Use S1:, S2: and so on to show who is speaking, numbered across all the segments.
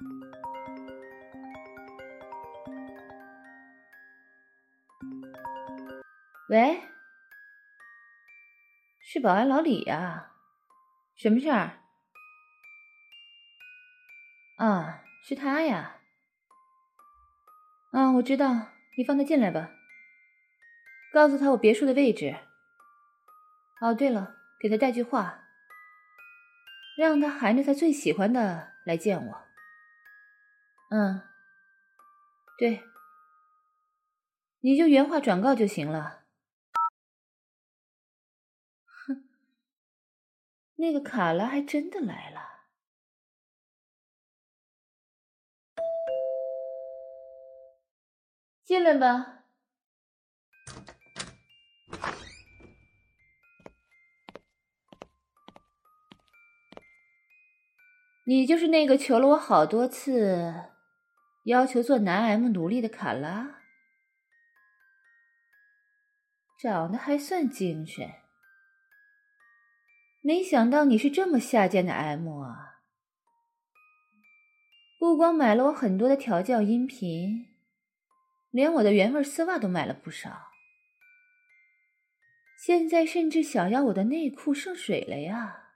S1: 喂，是保安老李呀，什么事儿？啊，是他呀。我知道，你放他进来吧。告诉他我别墅的位置。哦，对了，给他带句话，让他含着他最喜欢的来见我。对，你就原话转告就行了。哼，那个卡拉还真的来了。进来吧。你就是那个求了我好多次，要求做男 M 奴隶的卡拉？长得还算精神，没想到你是这么下贱的 M 啊！不光买了我很多的调教音频，连我的原味丝袜都买了不少。现在甚至想要我的内裤剩水了呀！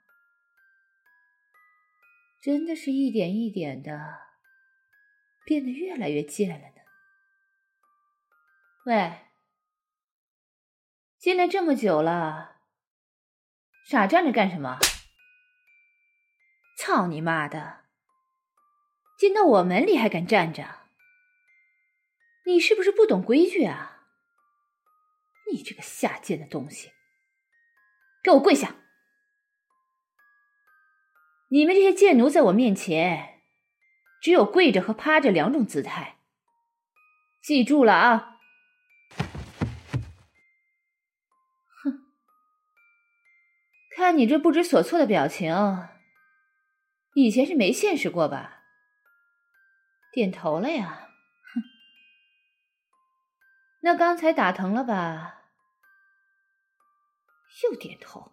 S1: 真的是一点一点的变得越来越贱了呢。喂，进来这么久了，傻站着干什么？操你妈的！进到我门里还敢站着？你是不是不懂规矩啊？你这个下贱的东西，给我跪下！你们这些贱奴在我面前，只有跪着和趴着两种姿态，记住了啊！哼，看你这不知所措的表情，以前是没见识过吧？点头了呀？哼，那刚才打疼了吧？又点头。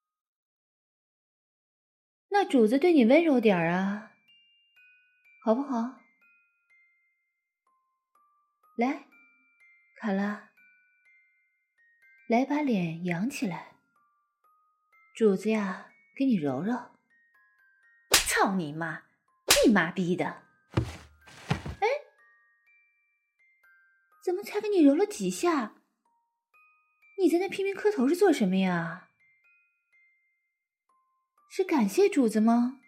S1: 那主子对你温柔点啊，好不好？来，卡拉，来把脸扬起来，主子呀，给你揉揉。操你妈，你妈逼的！哎，怎么才给你揉了几下？你在那拼命磕头是做什么呀？是感谢主子吗？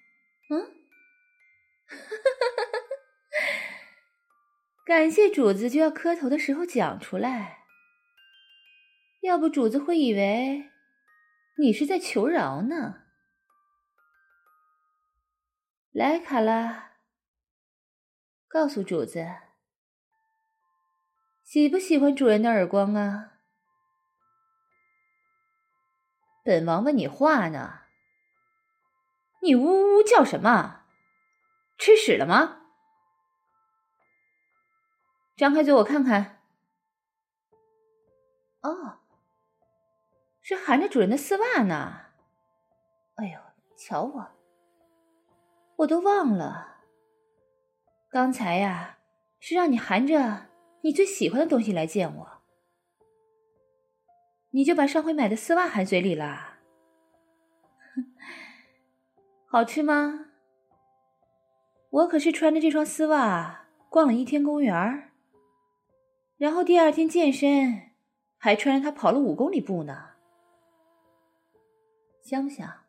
S1: 感谢主子就要磕头的时候讲出来，要不主子会以为你是在求饶呢。来，卡拉，告诉主子，喜不喜欢主人的耳光啊？本王问你话呢，你呜呜叫什么？吃屎了吗？张开嘴我看看。哦，是含着主人的丝袜呢。哎呦，瞧我都忘了，刚才呀，是让你含着你最喜欢的东西来见我，你就把上回买的丝袜含嘴里了。好吃吗？我可是穿着这双丝袜逛了一天公园，然后第二天健身还穿着它跑了5公里步呢。香不香？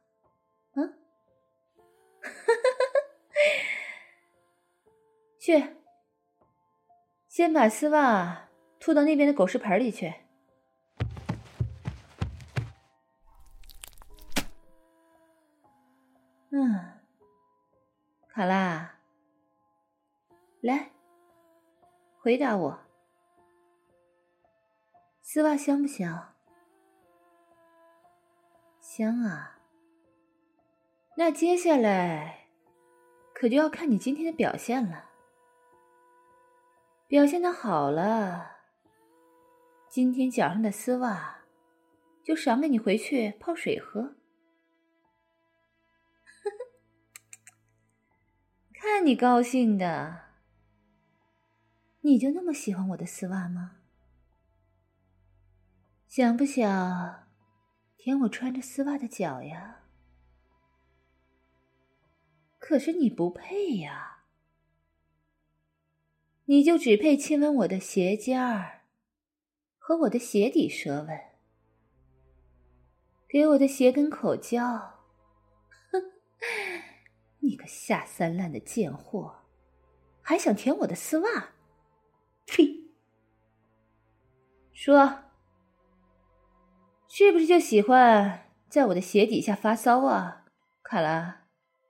S1: 去，先把丝袜吐到那边的狗食盆里去。卡拉，来，回答我，丝袜香不香？香啊。那接下来可就要看你今天的表现了。表现得好了，今天脚上的丝袜就赏给你回去泡水喝。 看你高兴的。你就那么喜欢我的丝袜吗？想不想舔我穿着丝袜的脚呀？可是你不配呀，你就只配亲吻我的鞋尖儿和我的鞋底舌吻，给我的鞋跟口交。哼，你个下三滥的贱货，还想舔我的丝袜？呸！说，是不是就喜欢在我的鞋底下发骚啊，卡拉？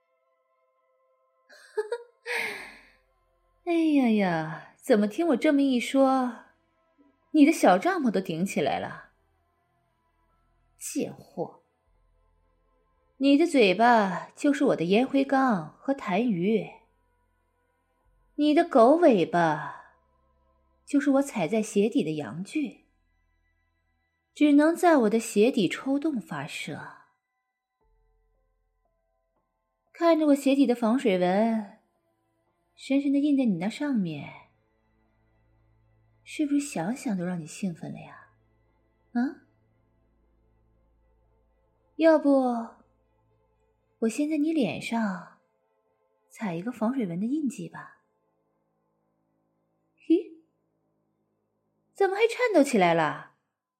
S1: 哎呀呀，怎么听我这么一说，你的小帐篷都顶起来了？贱货！你的嘴巴就是我的烟灰缸和痰盂，你的狗尾巴就是我踩在鞋底的阳具，只能在我的鞋底抽动发射。看着我鞋底的防水纹深深地印在你那上面，是不是想想都让你兴奋了呀？啊？要不我先在你脸上踩一个防水纹的印记吧。咦，怎么还颤抖起来了？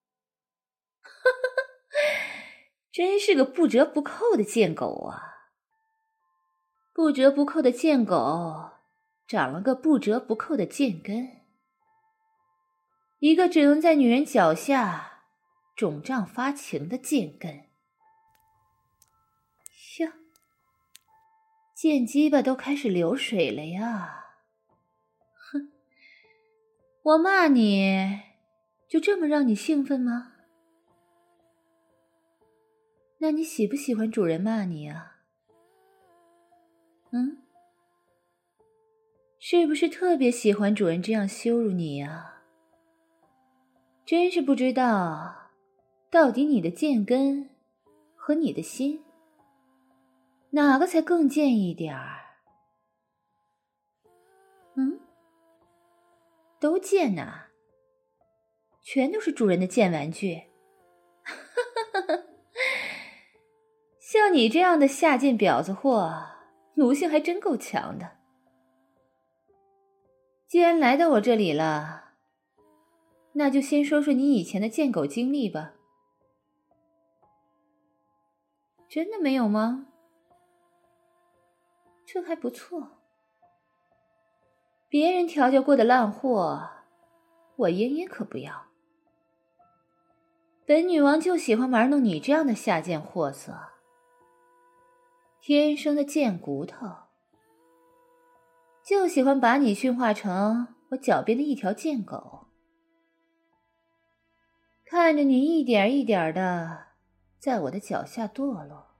S1: 真是个不折不扣的贱狗啊！不折不扣的贱狗长了个不折不扣的贱根，一个只能在女人脚下肿胀发情的贱根。呀，贱鸡巴都开始流水了呀！哼，我骂你，就这么让你兴奋吗？那你喜不喜欢主人骂你啊？是不是特别喜欢主人这样羞辱你啊？真是不知道，到底你的贱根和你的心，哪个才更贱一点儿？都贱呐，全都是主人的贱玩具。像你这样的下贱婊子货，奴性还真够强的。既然来到我这里了，那就先说说你以前的贱狗经历吧。真的没有吗？这还不错。别人调教过的烂货，我燕燕可不要。本女王就喜欢玩弄你这样的下贱货色，天生的贱骨头，就喜欢把你驯化成我脚边的一条贱狗，看着你一点一点的在我的脚下堕落，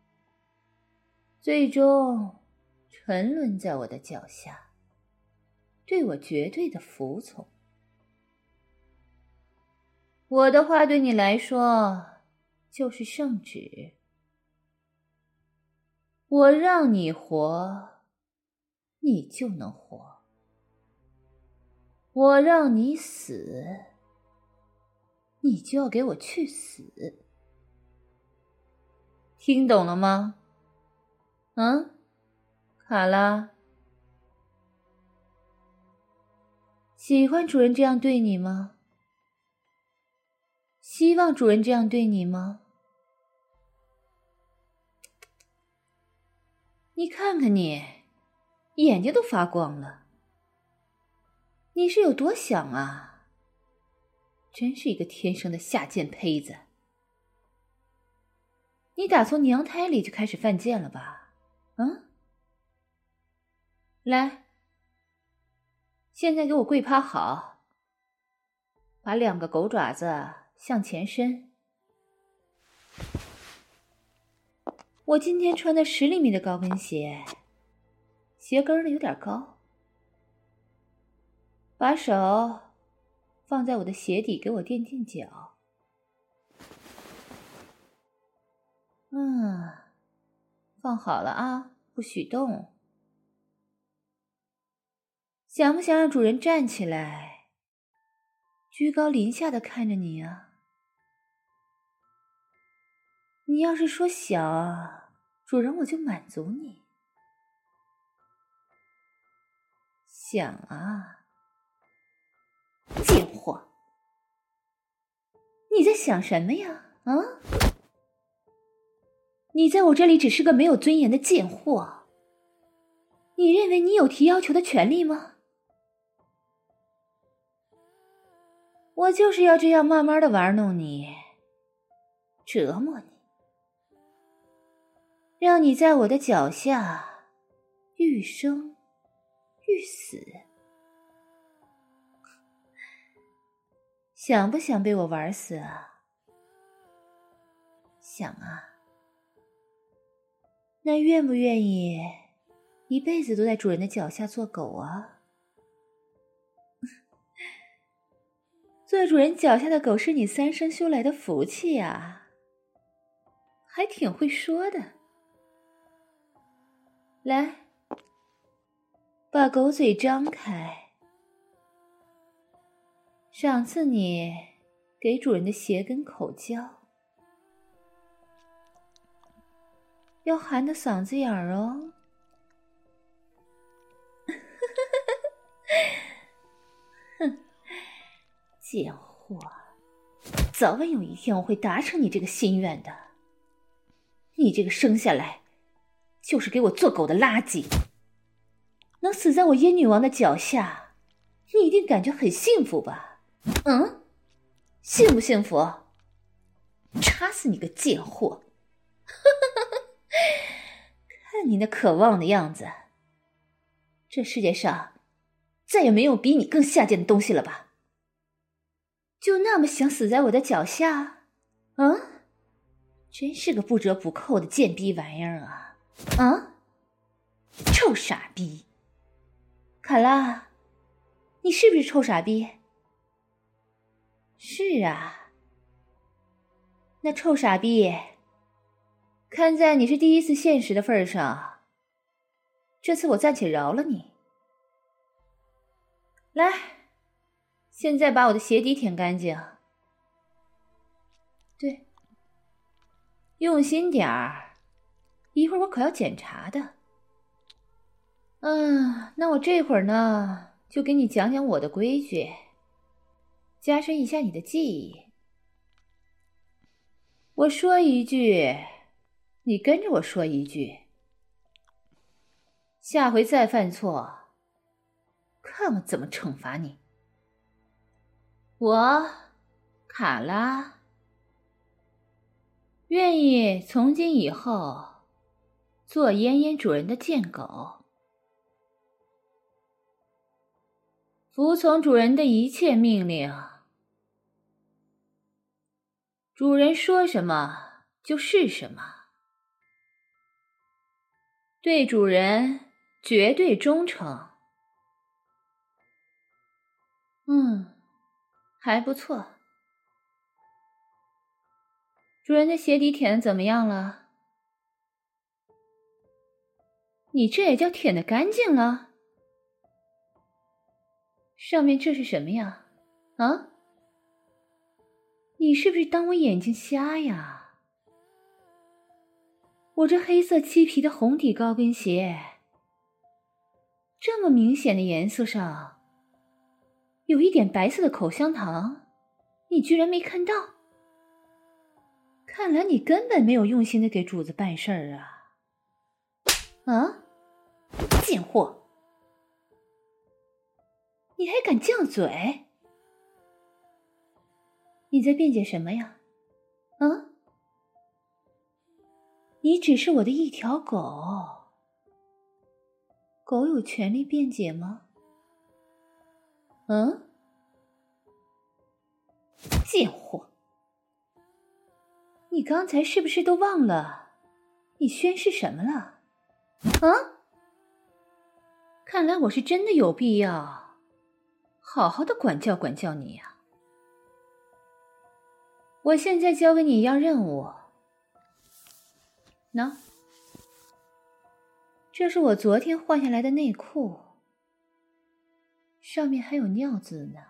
S1: 最终沉沦在我的脚下，对我绝对的服从。我的话对你来说就是圣旨，我让你活，你就能活；我让你死，你就要给我去死。听懂了吗？卡拉，喜欢主人这样对你吗？希望主人这样对你吗？你看看你，眼睛都发光了，你是有多想啊？真是一个天生的下贱胚子。你打从娘胎里就开始犯贱了吧？来，现在给我跪趴好，把2个狗爪子向前伸。我今天穿的10厘米的高跟鞋，鞋跟儿有点高，把手放在我的鞋底，给我垫垫脚。放好了啊，不许动。 想不想让主人站起来，居高临下的看着你啊？你要是说想，主人我就满足你。想啊，贱货！你在想什么呀？啊？你在我这里只是个没有尊严的贱货，你认为你有提要求的权利吗？我就是要这样慢慢的玩弄你，折磨你，让你在我的脚下欲生欲死。想不想被我玩死啊？想啊。那愿不愿意一辈子都在主人的脚下做狗啊？做主人脚下的狗是你三生修来的福气啊，还挺会说的。来，把狗嘴张开。赏赐你给主人的鞋跟口交，要含着嗓子眼儿哦。哼，贱货，早晚有一天我会达成你这个心愿的。你这个生下来就是给我做狗的垃圾，能死在我燕女王的脚下，你一定感觉很幸福吧？嗯，幸不幸福？插死你个贱货！看你那渴望的样子，这世界上再也没有比你更下贱的东西了吧？就那么想死在我的脚下？嗯，真是个不折不扣的贱逼玩意儿啊！啊，臭傻逼！卡拉，你是不是臭傻逼？是啊。那臭傻逼，看在你是第一次现实的份上，这次我暂且饶了你。来，现在把我的鞋底舔干净。对，用心点儿，一会儿我可要检查的。那我这会儿呢，就给你讲讲我的规矩，加深一下你的记忆。我说一句，你跟着我说一句。下回再犯错，看我怎么惩罚你。我，卡拉，愿意从今以后做燕燕主人的贱狗，服从主人的一切命令。主人说什么就是什么，对主人绝对忠诚。还不错。主人的鞋底舔得怎么样了？你这也叫舔得干净了？上面这是什么呀？啊？你是不是当我眼睛瞎呀？我这黑色漆皮的红底高跟鞋，这么明显的颜色上有一点白色的口香糖，你居然没看到？看来你根本没有用心的给主子办事儿啊！啊，贱货！你还敢犟嘴？你在辩解什么呀？啊？你只是我的一条狗，狗有权利辩解吗？贱货！你刚才是不是都忘了你宣誓什么了？啊？看来我是真的有必要好好的管教管教你呀。我现在交给你一样任务，喏，这是我昨天换下来的内裤， 上面还有尿渍呢。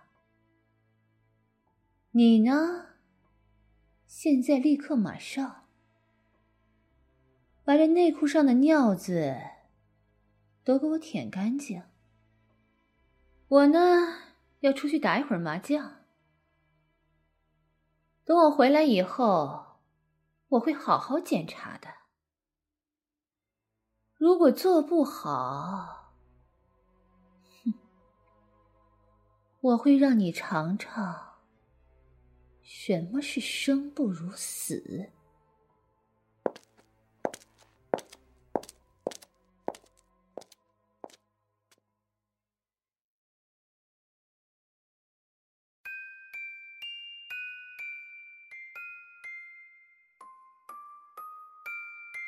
S1: 你呢？现在立刻马上把这内裤上的尿渍都给我舔干净。我呢，要出去打一会儿麻将。等我回来以后，我会好好检查的。如果做不好，我会让你尝尝什么是生不如死。